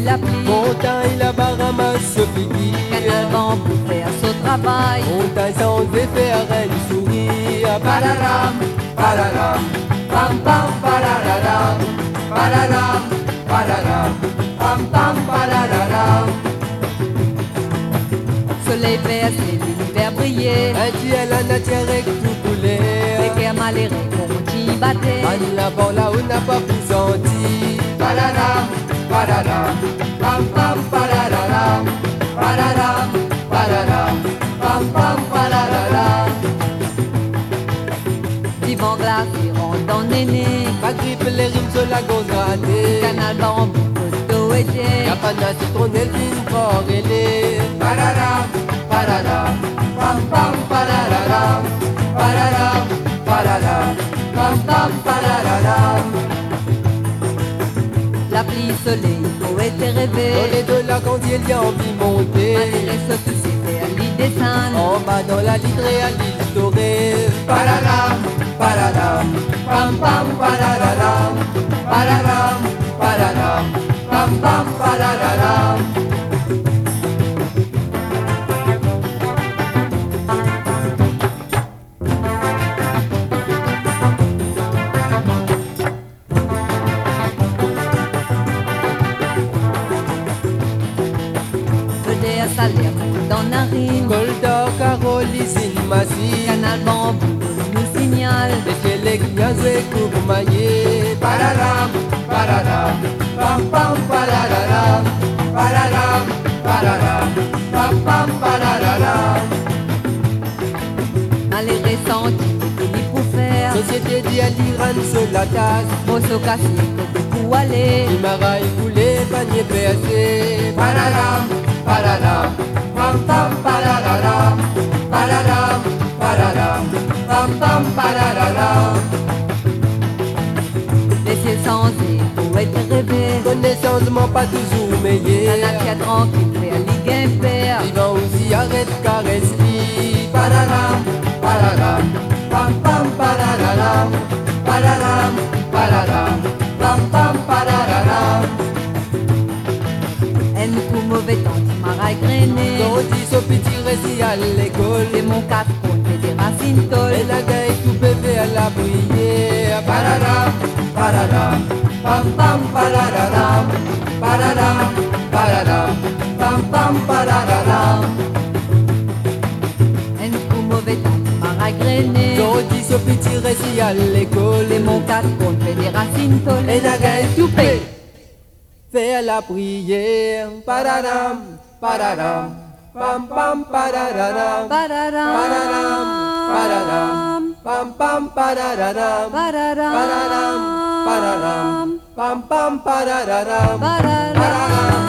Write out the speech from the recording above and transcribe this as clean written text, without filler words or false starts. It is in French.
la pluie. Montagne là-bas ramasse ce piqui. Canal bambou fait à son travail. Montagne sans devait faire une souris. Pararam, pararam, pam pam pararam, pararam, pararam, pam pam pararam. Soleil percé, l'univers brillait. Un ciel la nature avec tout coulait. Les guerres malheureux qu'on y battait. En là-bas là on n'a pas pu sentir. Pararam, pararam, pam pam pararam, pararam, pararam, pam pam pararam. Divan glacé rentre dans néné. Pas grippe les rimes sur la gauche gratée. Canal bambou, coteau était. Y'a pas de tourner le film fort et les. Pararam, pararam, pam pam pararam, pararam, pararam, pam pam pararam. La pluie, soleil, poète et rêvé. Dans les deux là quand il y a envie monter. Malgré ce tout s'est fait à l'île des Saintes. En bas dans la litrée à l'île dorée. Pararam, pararam, pam pam pararam, pararam, pararam, pam pam pararam. Vedette à salaire dans narine. Golda, Carole, Isine, Massi. Canal bambou nous signale. Et que les gnases coupe maillé. Pararam, pararam, pam pam pararam, pararam, pararam, pam pam pararam. Malgré senti, il pour faire. Société dit à l'Iran sur la tasse. Mosso cassé, côté pour aller. Il m'a coulé, panier percé. Pararam, pararam, pam pam pararam, pararam, pararam, pam pam pararam. Laissez sans pour être rêvé. Connaissance m'en pas toujours La meilleur. nature tranquille, fait à ligue impair. Vivant aussi arrête caresse-lui. Pararam, pararam, pam pam pararam, pararam, pararam, pam pam pararam. En coup mauvais temps, tu m'as grainé. Quand on dit ce petit récit à l'école. C'est mon quatre côtes, fait des racines Et tolles. la gaille tout bébé à la briller. Pararam, pararam, pam pam pararam, pararam, pararam, pam pam pararam. En coup mauvais temps, tu m'as grainé. Quand on dit ce petit récit à l'école. C'est mon quatre côtes, fait des racines tolles. Et la gaille tout bébé. Fais la prière. Pararam, pararam. Pam pam pararam. Pararam, Pararam, pararam. Pam pam pararam. pararam, Pararam, pararam. Pam pam pararam. pararam. Pararam.